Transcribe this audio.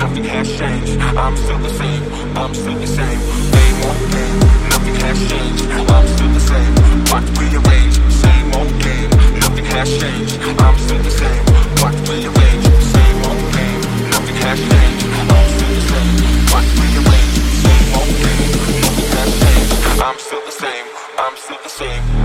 nothing has changed. I'm still the same, I'm still the same. Same old game, nothing has changed. I'm still the same, watch rearrange. Same old game, nothing has changed. I'm still the same, watch rearrange. Same old game, nothing has changed. I'm still the same, watch rearrange. Same old game, nothing has changed. I'm still the same, I'm still the same.